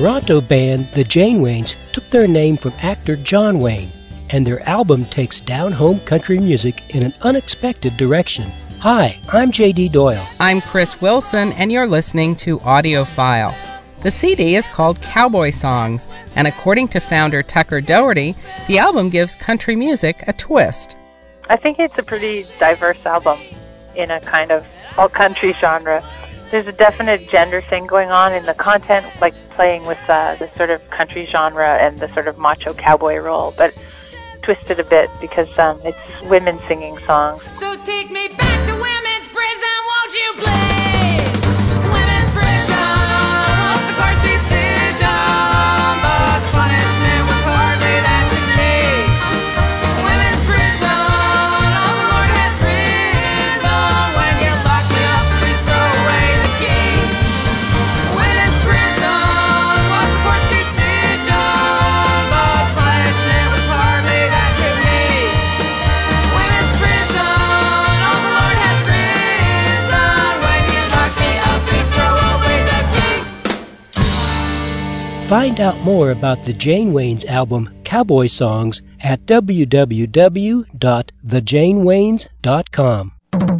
Toronto band The Janewaynes took their name from actor John Wayne, and their album takes down-home country music in an unexpected direction. Hi, I'm J.D. Doyle. I'm Chris Wilson, and you're listening to AudioFile. The CD is called Cowboy Songs, and according to founder Tucker Doherty, the album gives country music a twist. I think it's a pretty diverse album in a kind of all-country genre. There's a definite gender thing going on in the content, like playing with the sort of country genre and the sort of macho cowboy role, but twisted a bit because it's women singing songs. So take me back to women's prison, won't you please? Women's prison was the court's decision, but the punishment was hardly that to me. Women's prison, oh the Lord has risen. When you lock me up, please throw away the key. Women's prison was the court's decision, but the punishment was hardly that to me. Women's prison, oh the Lord has risen. When you lock me up, please throw away the key. Find out more about the Janewaynes album Cowboy Songs at www.thejanewaynes.com.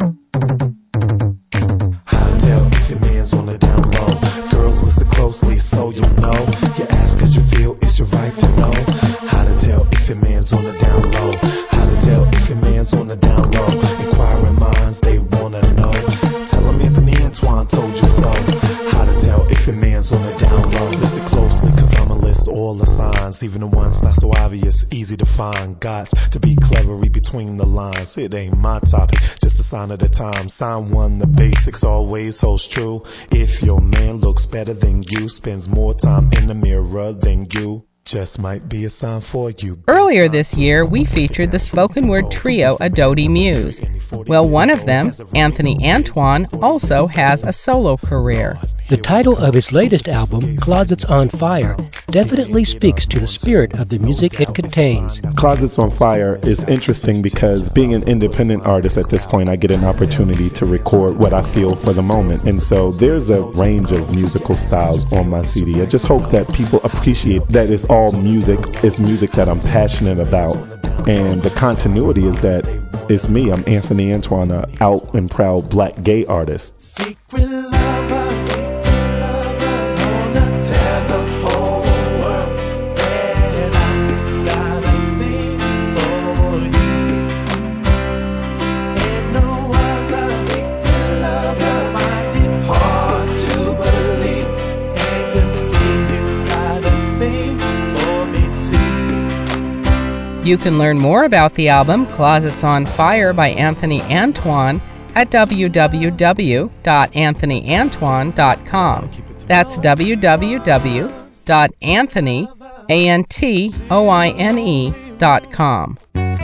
How to tell if your man's on the down low. Girls, listen closely so you'll know. You ask cause you feel it's your right to know. How to tell if your man's on the down low. How to tell if your man's on the down low. Inquiring minds, they wanna know. Tell them Anthony Antoine told you so. How to tell if your man's on the down low. Listen closely cause I'ma list all the signs. Even the ones not so obvious, easy to find. Gots to be clever, read between the lines. It ain't my topic, just a sign of the time. Sign one, the basics always holds true. If your man looks better than you, spends more time in the mirror than you, just might be a sign for you. Earlier this year, we featured the spoken word trio Adodi Muse. Well, one of them, Anthony Antoine, also has a solo career. The title of his latest album, Closets on Fire, definitely speaks to the spirit of the music it contains. Closets on Fire is interesting because being an independent artist at this point, I get an opportunity to record what I feel for the moment. And so there's a range of musical styles on my CD. I just hope that people appreciate that it's all music. It's music that I'm passionate about. And the continuity is that it's me. I'm Anthony Antoine, an out and proud black gay artist. Secret lover, wanna tell the whole world that I got a thing for you. Ain't no other secret lover, find it hard to believe, and can see you got a thing for me too. You can learn more about the album Closets on Fire by Anthony Antoine at www.anthonyantoine.com. That's www.anthonyantoine.com.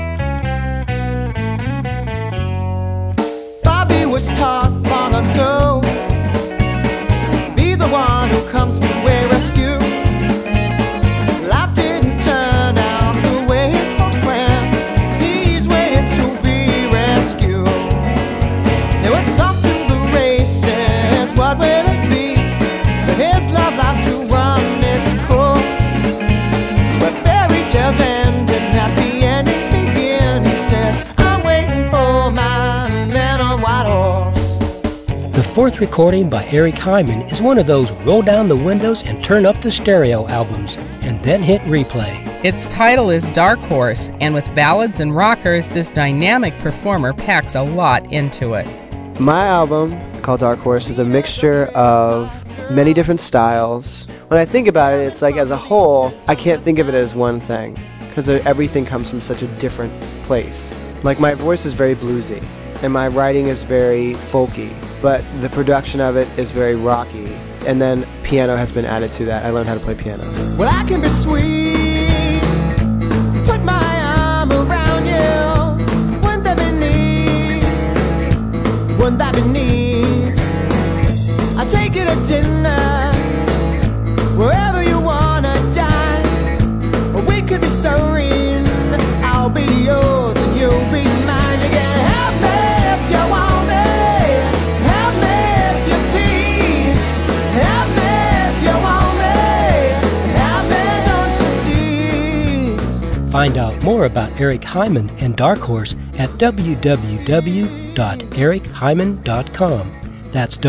Bobby was taught long ago, be the one who comes to a rescue. Life didn't turn out the way his folks planned. He's waiting to be rescued. Now it's off to the races, what will it be? For his love life to run its course. Where fairy tales end and happy endings begin. He says, I'm waiting for my man on white horse. The fourth recording by Eric Hyman is one of those roll down the windows and turn up the stereo albums, and then hit replay. Its title is Dark Horse, and with ballads and rockers, this dynamic performer packs a lot into it. My album, called Dark Horse, is a mixture of many different styles. When I think about it, it's like as a whole, I can't think of it as one thing, because everything comes from such a different place. Like my voice is very bluesy, and my writing is very folky, but the production of it is very rocky. And then piano has been added to that. I learned how to play piano. Well, I can be sweet, put my arm around you. Wouldn't that be neat? Wouldn't that be neat? I'll take you to dinner, wherever you wanna dine. We could be serene, I'll be yours and you'll be mine. You can have me if you want me, have me if you please, have me if you want me, Find out more about Eric Hyman and Dark Horse at www.erichyman.com. That's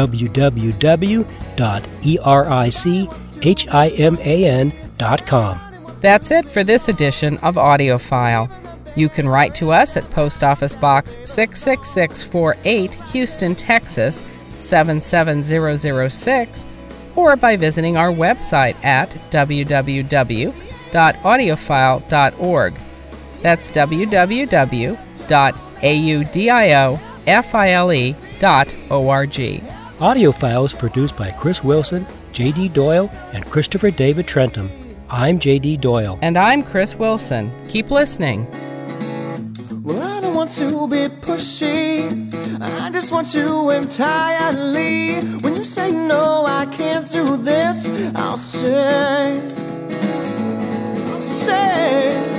www.erichyman.com. That's it for this edition of AudioFile. You can write to us at Post Office Box 66648, Houston, Texas 77006, or by visiting our website at www.audiophile.org. That's www.audiofile.org. AudioFile is produced by Chris Wilson, J.D. Doyle, and Christopher David Trentham. I'm J.D. Doyle. And I'm Chris Wilson. Keep listening. Well, I don't want to be pushy. I just want you entirely. When you say no, I can't do this, I'll say